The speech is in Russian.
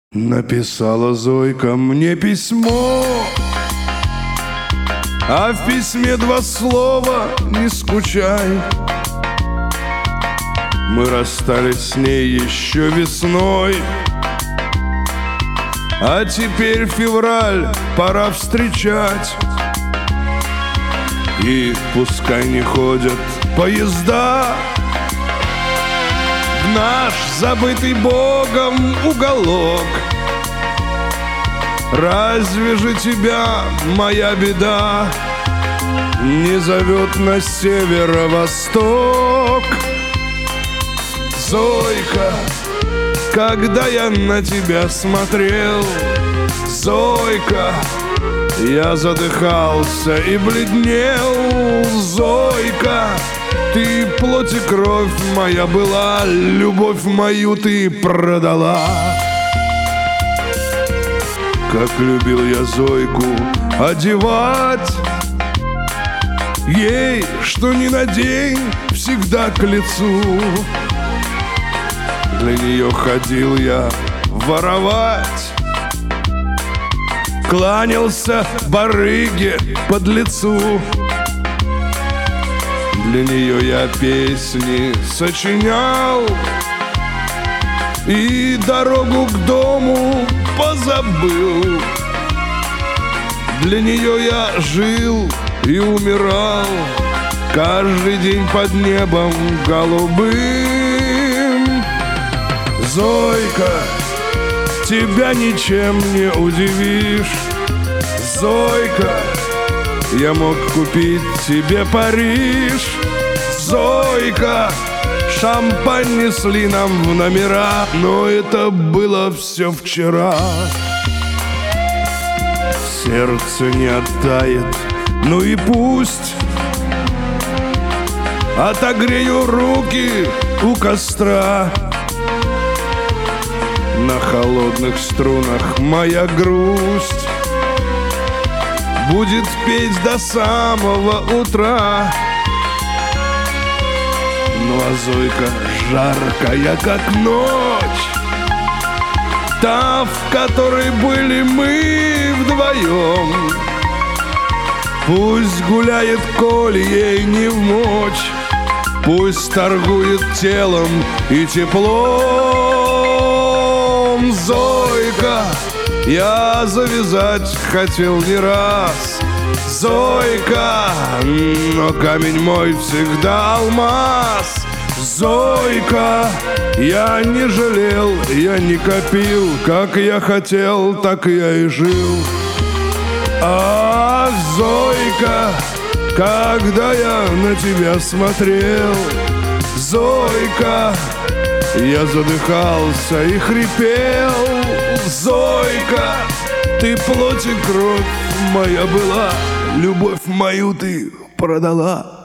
Написала Зойка мне письмо, а в письме два слова: не скучай. Мы расстались с ней еще весной, а теперь февраль, пора встречать. И пускай не ходят поезда в наш забытый Богом уголок. Разве же тебя моя беда не зовет на северо-восток? Зойка, когда я на тебя смотрел, Зойка, я задыхался и бледнел. Зойка, ты плоть и кровь моя была, любовь мою ты продала. Как любил я Зойку одевать, ей, что ни надень, всегда к лицу. Для нее ходил я воровать, кланялся барыге подлецу. Для нее я песни сочинял и дорогу к дому позабыл. Для нее я жил и умирал каждый день под небом голубым. Зойка, тебя ничем не удивишь. Зойка, я мог купить тебе Париж. Зойка, шампань несли нам в номера, но это было все вчера. Сердце не оттает, ну и пусть. Отогрею руки у костра. На холодных струнах моя грусть будет петь до самого утра. Ну а Зойка жаркая, как ночь, та, в которой были мы вдвоем. Пусть гуляет, коли ей не вмочь, пусть торгует телом и теплом. Зойка, я завязать хотел не раз. Зойка, но камень мой всегда алмаз. Зойка, я не жалел, я не копил, как я хотел, так я и жил. Ах, Зойка, когда я на тебя смотрел, Зойка, я задыхался и хрипел. Зойка, ты плоть и кровь моя была, любовь мою ты продала.